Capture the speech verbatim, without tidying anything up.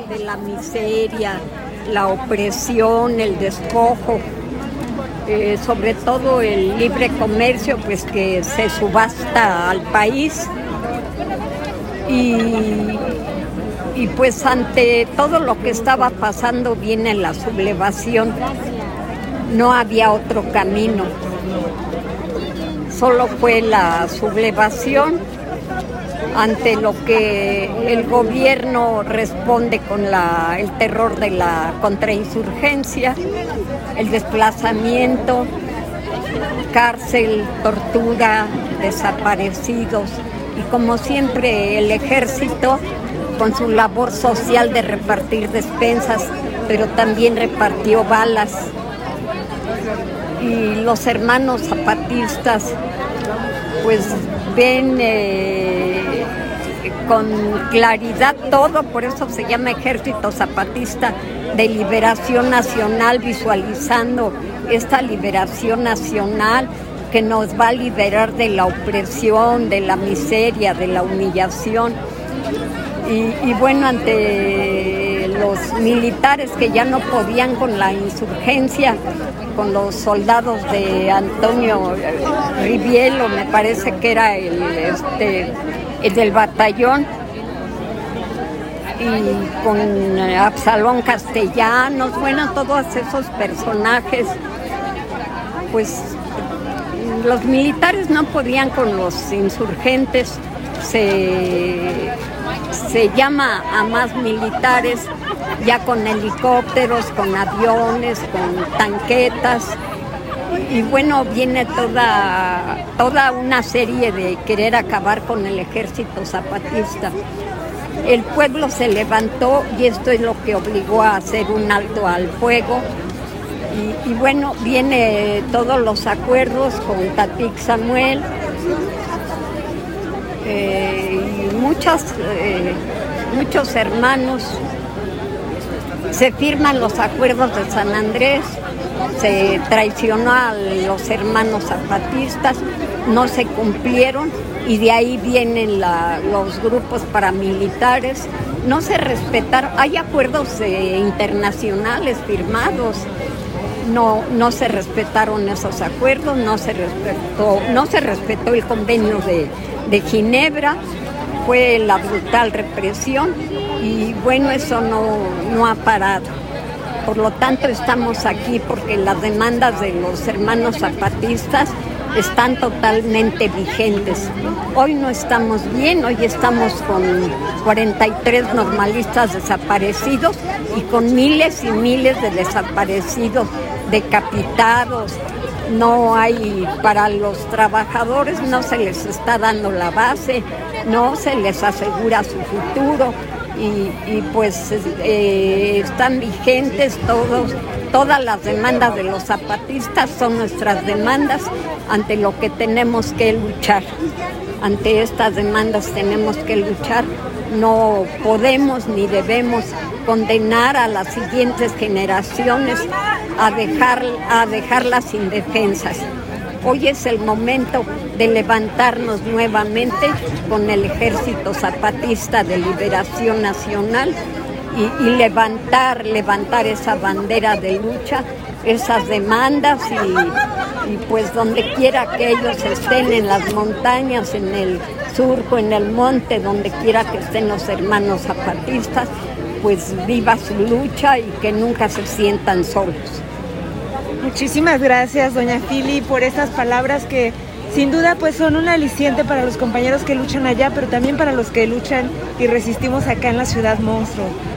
de la miseria, la opresión, el despojo, eh, sobre todo el libre comercio, pues que se subasta al país. Y, y pues ante todo lo que estaba pasando viene la sublevación. No había otro camino. Solo fue la sublevación ante lo que el gobierno responde con la, el terror de la contrainsurgencia, el desplazamiento, cárcel, tortura, desaparecidos y como siempre el ejército con su labor social de repartir despensas, pero también repartió balas. Y los hermanos zapatistas pues ven eh, con claridad todo, por eso se llama Ejército Zapatista de Liberación Nacional, visualizando esta liberación nacional que nos va a liberar de la opresión, de la miseria, de la humillación. Y, y bueno, ante los militares que ya no podían con la insurgencia, con los soldados de Antonio Rivielo, me parece que era el, este, el del batallón, y con Absalón Castellanos, bueno, todos esos personajes, pues los militares no podían con los insurgentes, se, se llama a más militares ya con helicópteros, con aviones, con tanquetas, y bueno, viene toda, toda una serie de querer acabar con el ejército zapatista. El pueblo se levantó y esto es lo que obligó a hacer un alto al fuego. Y, y bueno, viene todos los acuerdos con Tatik Samuel eh, y muchas, eh, muchos hermanos. Se firman los acuerdos de San Andrés, se traicionó a los hermanos zapatistas, no se cumplieron y de ahí vienen la, los grupos paramilitares. No se respetaron, hay acuerdos eh, internacionales firmados. No, no se respetaron esos acuerdos, no se respetó, no se respetó el convenio de, de Ginebra, fue la brutal represión y bueno, eso no, no ha parado. Por lo tanto, estamos aquí porque las demandas de los hermanos zapatistas están totalmente vigentes. Hoy no estamos bien, hoy estamos con cuarenta y tres normalistas desaparecidos y con miles y miles de desaparecidos, decapitados. No hay, para los trabajadores no se les está dando la base, no se les asegura su futuro y, y pues eh, están vigentes todos, todas las demandas de los zapatistas son nuestras demandas ante lo que tenemos que luchar. Ante estas demandas tenemos que luchar, no podemos ni debemos condenar a las siguientes generaciones a, dejar, a dejarlas indefensas. Hoy es el momento de levantarnos nuevamente con el Ejército Zapatista de Liberación Nacional y, y levantar, levantar esa bandera de lucha, esas demandas y, y pues donde quiera que ellos estén, en las montañas, en el surco, en el monte, donde quiera que estén los hermanos zapatistas, pues viva su lucha y que nunca se sientan solos. Muchísimas gracias, doña Fili, por estas palabras que sin duda pues son un aliciente para los compañeros que luchan allá, pero también para los que luchan y resistimos acá en la Ciudad Monstruo.